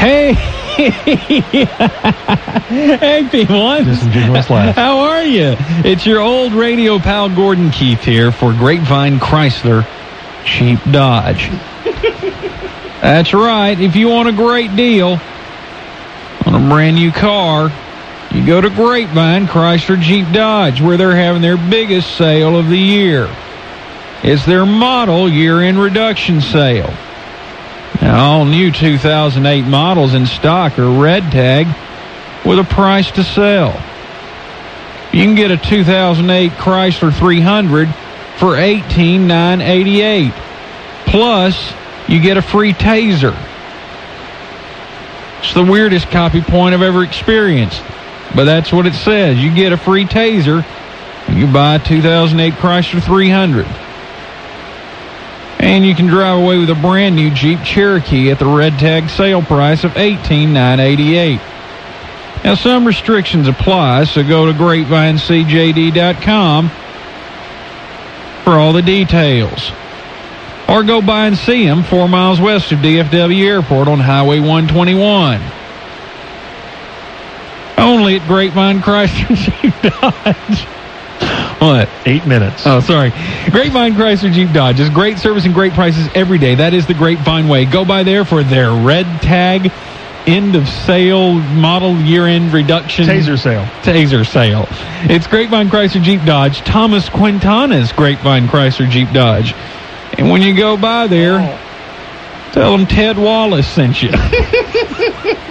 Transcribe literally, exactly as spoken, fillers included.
Hey, hey, P one. Disingenuous laugh. How are you? It's your old radio pal Gordon Keith here for Grapevine Chrysler Cheap Dodge. That's right. If you want a great deal on a brand new car, you go to Grapevine Chrysler Jeep Dodge, where they're having their biggest sale of the year. It's their model year-end reduction sale. Now, all new two thousand eight models in stock are red tag with a price to sell. You can get a two thousand eight Chrysler three hundred for eighteen thousand nine hundred eighty-eight dollars. Plus, you get a free Taser. It's the weirdest copy point I've ever experienced, but that's what it says. You get a free Taser when you buy a two thousand eight Chrysler three hundred. And you can drive away with a brand new Jeep Cherokee at the red tag sale price of eighteen thousand nine hundred eighty-eight dollars. Now, some restrictions apply, so go to grapevine c j d dot com for all the details. Or go by and see them four miles west of D F W Airport on Highway one twenty-one. Only at Grapevine Chrysler Jeep Dodge. What? Eight minutes. Oh, sorry. Grapevine Chrysler Jeep Dodge is great service and great prices every day. That is the Grapevine way. Go by there for their red tag end of sale model year-end reduction. Taser sale. Taser sale. It's Grapevine Chrysler Jeep Dodge. Thomas Quintana's Grapevine Chrysler Jeep Dodge. And when you go by there, tell them Ted Wallace sent you.